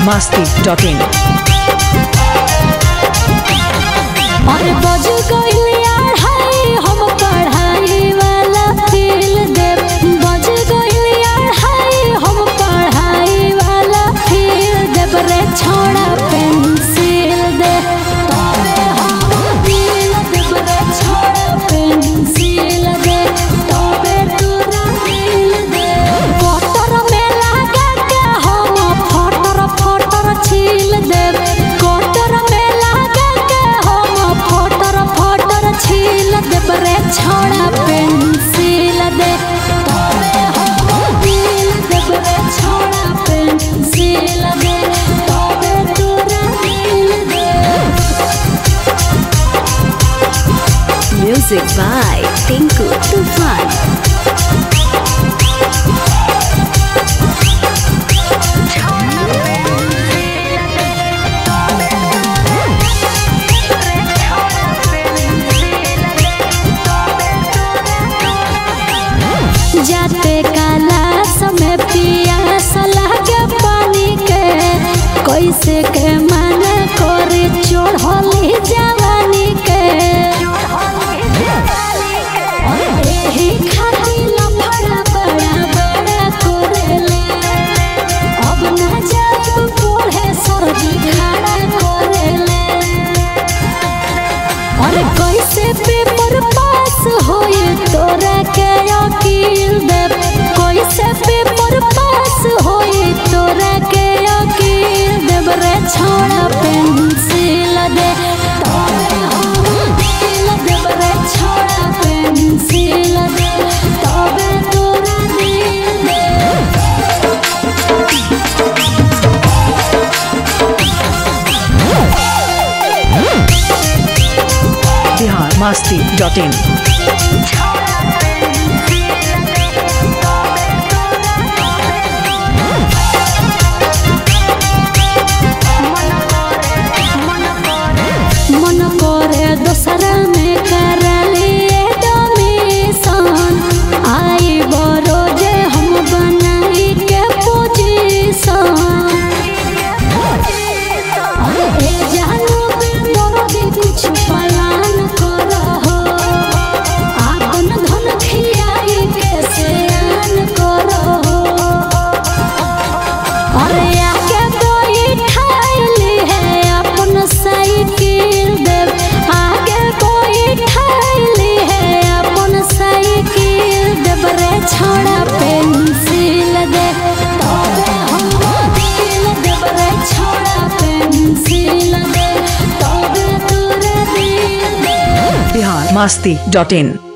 biharmasti.in और बज गइल अढ़ाई हम पढ़ाई वाला फील देव बज गइल अढ़ाई हम पढ़ाई वाला फील देव रे छोड़ा पेंसिल दे तबे हम दिल देव रे छोड़ा पेंसिल दे तबे तोरा दिल दे कटर में लगा के हम फटर फटर छील देव कटर में लगा के हम फटर फटर छील देव रे छोड़ा पेंसिल दे तबे हम दिल देव रे छोड़ा पेंसिल दे तबे तोरा दिल दे। Music by Tinku Tufan. जाते काला समय पियास लागे पानी के कैसे के मन करे चढ़ली जवानी के एही खातिर लफड़ा बड़ा बड़ा करेले अब ना जाब पढ़े सरजी खड़ा करेले और कैसे पेपर पास होए तोरा के अकील देव कैसे पेपर पास होए तोरा के अकील देव रे छोड़ा पेंसिल दे तबे हम दिल देव रे छोड़ा पेंसिल दे तबे तोरा दिल दे। biharmasti.in मन करे दोसरा में करली एडमिशन आई बरोजे हम बनाई के पोजीशन ए जानू पे दर्द कुछ पलान करहो आपन धन खियाई के सेयान करहो अरे आके बैठाइली है अपन साइकिल देव आगे बैठाइली है अपन साइकिल देव रे छोड़ा पेंसिल दे तबे हम दिल देव रे छोड़ा पेंसिल दे तबे तोरा दिल दे। biharmasti.in